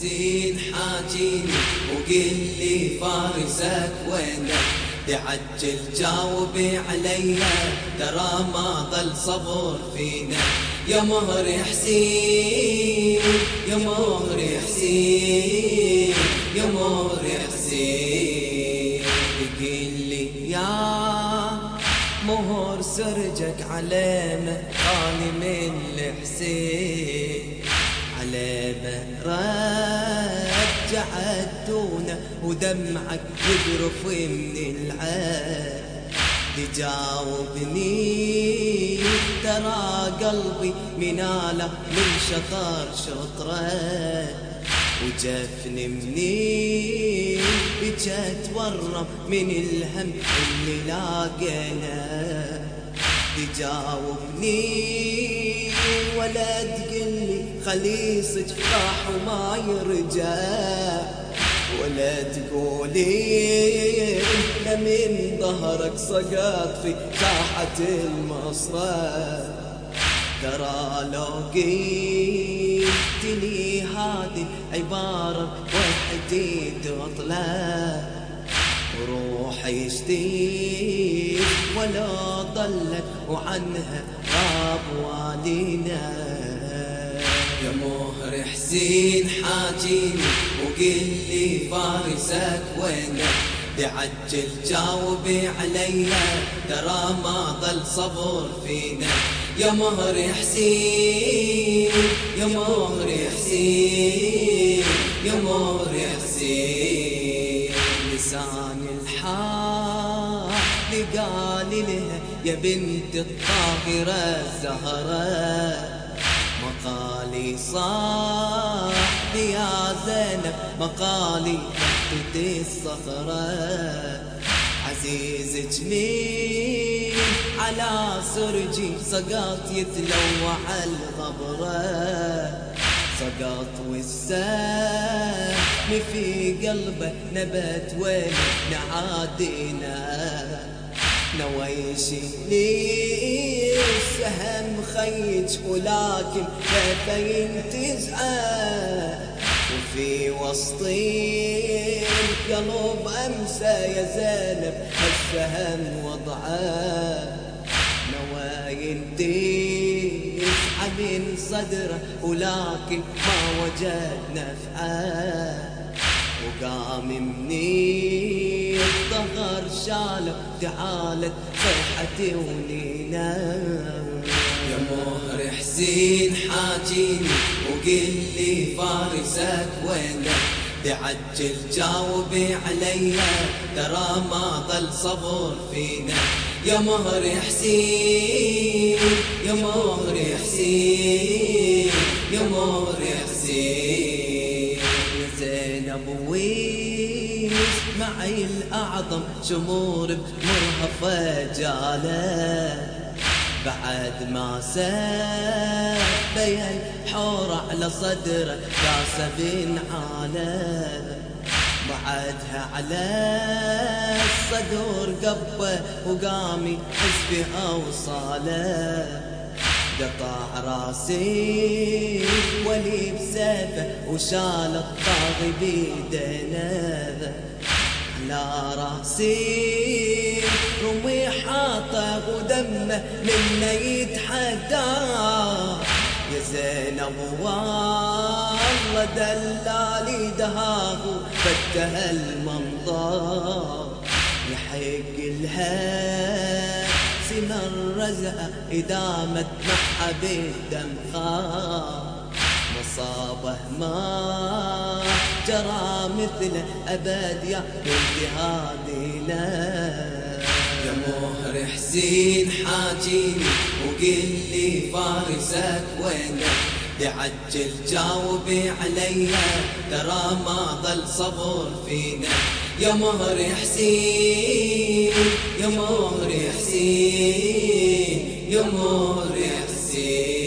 حسين حاجيني وقل لي فارسك وينك، تعجل جاوبي عليها ترى ما ظل صبر فينا. يا مهر حسين يا مهر حسين يا مهر حسين، قل لي يا مهر سرجك علامة خالي من الحسين، علامة رجعت دونه ودمعك يذرف من العين. تجاوبني ترى قلبي مناله من شطر شطره، وجفني مني بجت ورم من الهم اللي لاقينا. تجاوبني ولا تقلي خليصك راح وما يرجع، ولا تقولي إن من ظهرك سقط في ساحة المصرف. ترى لو قلتلي هذه عبارة وحدي تطلع، وروحي اشتيت ولا ضلت وعنها غاب والينا. يا مهر حسين حاجيني وقل لي فارسك وينك، تعجل جاوبي عليها ترى ما ظل صبر فينا. يا مهر حسين يا مهر حسين يا مهر حسين، لسان الحال قال لها يا بنت الطاهرة الزهرة، مقالي صاح يا زينب مقالي تحت الصخرة. عزيزك مين على سرجي سقط يتلوع الغبرة، سقط والسهم في قلبه نبت وين نعادينا. نويشي لي السهم خيج ولكن كيف ينتزعه، وفي وسطي القلب أمسى يا زينب السهم وضعه. نواي ينتزع من صدره ولكن ما وجد نفعه، وقام مني الظهر شاله تعالت صيحتي ونينا. يا مهر حسين حاجيني وقل لي فارسك وينك، تعجل جاوبي عليها ترى ما ظل صبر فينا. يا مهر حسين يا مهر حسين يا مهر حسين، يا زينب ويش معي الأعظم شمور بمرهفة جاله، بعد ما سبي الحور على صدره كاسب عاله. بعدها على الصدور قبه وقامي حسبي أوصاله، قطع راسي ولي بسيفه وشال الطاغي بيدينا. على راسي رمي حاطه ودمه منه يتحدى، يا زينب والله دلالي دهاه فتها المنظر. يحق لها سن الرزقة إذا ما تنحى بالدم خار، مصابه ما جرى مثله أبد يا بنت هادينا. يا مهر حسين حاجيني وقل لي فارسك وينك، تعجل جاوبي عليها ترى ما ظل صبر فينا. يا مهر حسين يا مهر حسين يا مهر حسين.